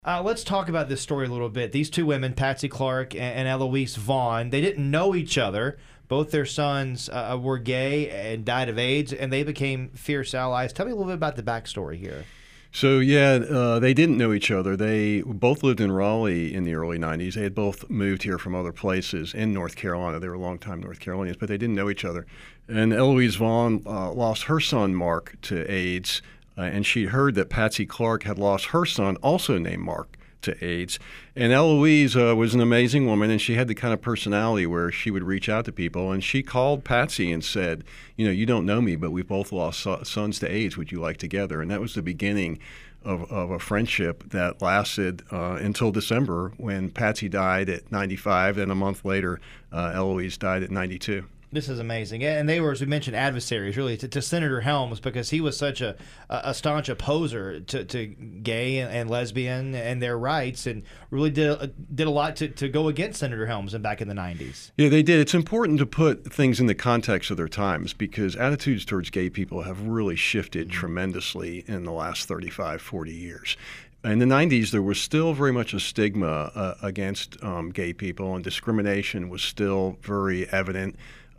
Let's talk about this story a little bit. These two women, Patsy Clark and Eloise Vaughn, they didn't know each other. Both their sons were gay and died of AIDS, and they became fierce allies. Tell me a little bit about the backstory here. So, they didn't know each other. They both lived in Raleigh in the early 90s. They had both moved here from other places in North Carolina. They were longtime North Carolinians, but they didn't know each other. And Eloise Vaughn lost her son, Mark, to AIDS, and she heard that Patsy Clark had lost her son, also named Mark, to AIDS. And Eloise was an amazing woman, and she had the kind of personality where she would reach out to people. And she called Patsy and said, you don't know me, but we both lost sons to AIDS. Would you like together? And that was the beginning of a friendship that lasted until December, when Patsy died at 95, and a month later, Eloise died at 92. This is amazing. And they were, as we mentioned, adversaries, really, to Senator Helms, because he was such a staunch opposer to gay and lesbian and their rights, and really did a lot to go against Senator Helms back in the 90s. Yeah, they did. It's important to put things in the context of their times, because attitudes towards gay people have really shifted tremendously in the last 35, 40 years. In the 90s, there was still very much a stigma against gay people, and discrimination was still very evident.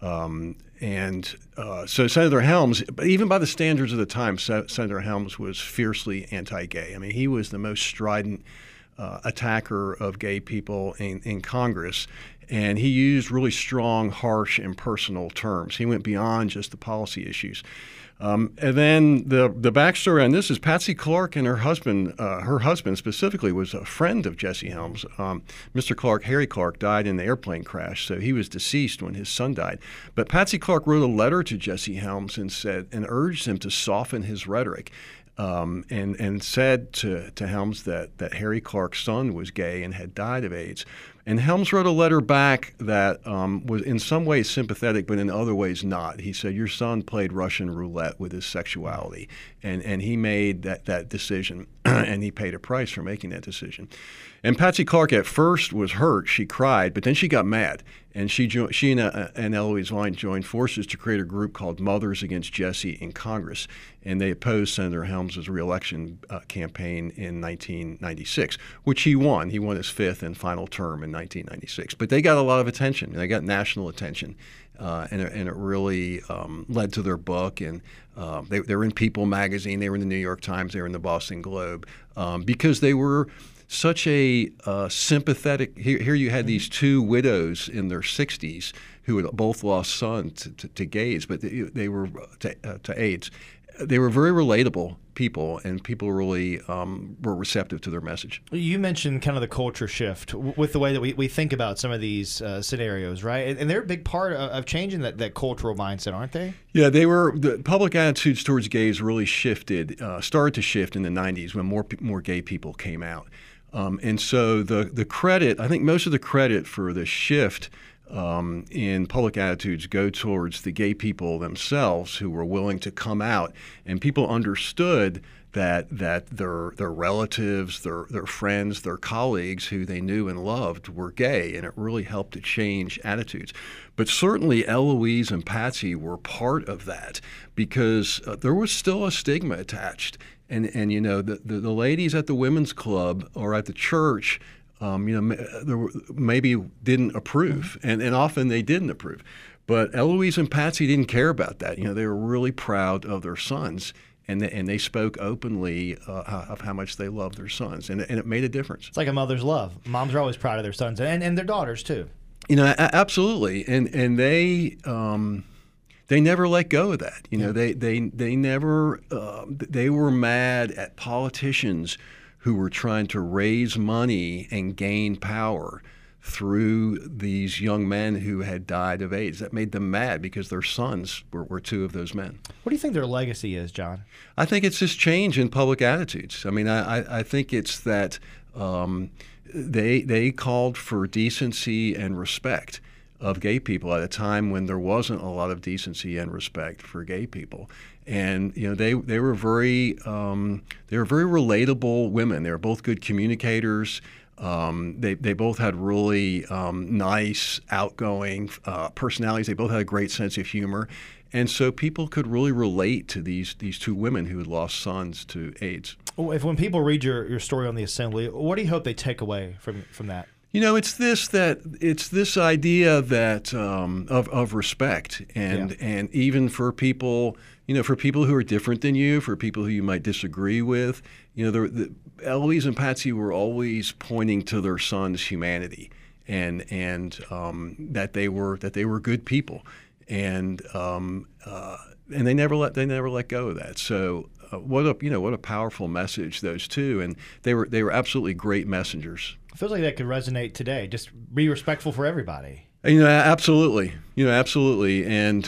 So Senator Helms, but even by the standards of the time, Senator Helms was fiercely anti-gay. I mean, he was the most strident attacker of gay people in Congress, and he used really strong, harsh, and personal terms. He went beyond just the policy issues. And then the backstory on this is Patsy Clark and her husband specifically was a friend of Jesse Helms. Mr. Clark, Harry Clark, died in the airplane crash, so he was deceased when his son died. But Patsy Clark wrote a letter to Jesse Helms and urged him to soften his rhetoric. And said to Helms that Harry Clark's son was gay and had died of AIDS. And Helms wrote a letter back that was in some ways sympathetic, but in other ways not. He said, your son played Russian roulette with his sexuality, and he made that decision, and he paid a price for making that decision. And Patsy Clark at first was hurt. She cried, but then she got mad. And she and Eloise Vaughn joined forces to create a group called Mothers Against Jesse in Congress. And they opposed Senator Helms' reelection campaign in 1996, which he won. He won his fifth and final term in 1996. But they got a lot of attention. They got national attention. And it really led to their book. And they were in People magazine. They were in the New York Times. They were in the Boston Globe because they were such a sympathetic. Here you had these two widows in their 60s who had both lost sons to gays, but they were to AIDS. They were very relatable people, and people really were receptive to their message. You mentioned kind of the culture shift with the way that we think about some of these scenarios, right? And they're a big part of changing that cultural mindset, aren't they? Yeah, the public attitudes towards gays really started to shift in the 90s when more gay people came out. And so the credit, I think most of the credit for the shift in public attitudes go towards the gay people themselves who were willing to come out, and people understood that their relatives, their friends, their colleagues who they knew and loved were gay, and it really helped to change attitudes. But certainly Eloise and Patsy were part of that, because there was still a stigma attached. And the ladies at the women's club or at the church, maybe didn't approve, and often they didn't approve. But Eloise and Patsy didn't care about that. They were really proud of their sons, and they spoke openly of how much they loved their sons, and it made a difference. It's like a mother's love. Moms are always proud of their sons and their daughters too. Absolutely, and they never let go of that. They never. They were mad at politicians who were trying to raise money and gain power through these young men who had died of AIDS. That made them mad because their sons were two of those men. What do you think their legacy is, John? I think it's this change in public attitudes. I mean, I think it's that they called for decency and respect of gay people at a time when there wasn't a lot of decency and respect for gay people. And they were very relatable women. They were both good communicators. They both had really nice, outgoing personalities. They both had a great sense of humor. And so people could really relate to these two women who had lost sons to AIDS. When people read your story on the Assembly, what do you hope they take away from that? It's this idea that of respect and even for people, for people who are different than you, for people who you might disagree with, Eloise and Patsy were always pointing to their son's humanity and that they were good people, and they never let go of that. So what a powerful message, those two, and they were absolutely great messengers. It feels like that could resonate today. Just be respectful for everybody. Absolutely. Absolutely. And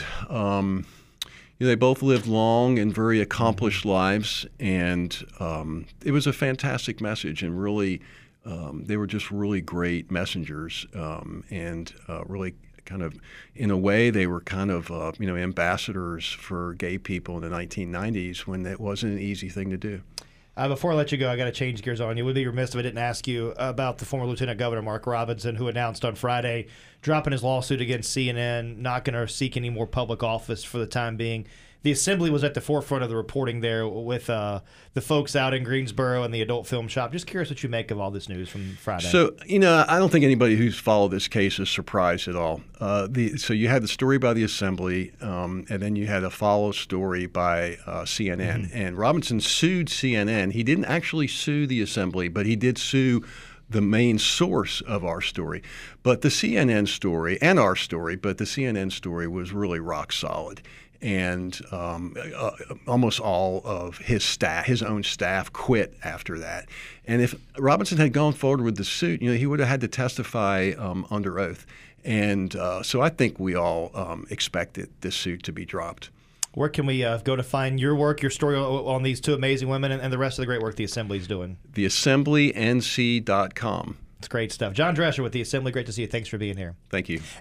they both lived long and very accomplished lives, and it was a fantastic message. And really, they were just really great messengers, and really kind of, in a way, they were kind of ambassadors for gay people in the 1990s when it wasn't an easy thing to do. Before I let you go, I got to change gears on you. It would be remiss if I didn't ask you about the former Lieutenant Governor Mark Robinson, who announced on Friday dropping his lawsuit against CNN, not going to seek any more public office for the time being. The Assembly was at the forefront of the reporting there with the folks out in Greensboro and the adult film shop. Just curious what you make of all this news from Friday. So, I don't think anybody who's followed this case is surprised at all. So you had the story by the Assembly, and then you had a follow story by CNN. Mm-hmm. And Robinson sued CNN. He didn't actually sue the Assembly, but he did sue the main source of our story. But the CNN story, and our story, but the CNN story was really rock solid. And almost all of his own staff quit after that. And if Robinson had gone forward with the suit, he would have had to testify under oath. And so I think we all expected this suit to be dropped. Where can we go to find your work, your story on these two amazing women, and the rest of the great work the Assembly is doing? TheAssemblync.com. It's great stuff. John Drescher with the Assembly. Great to see you. Thanks for being here. Thank you.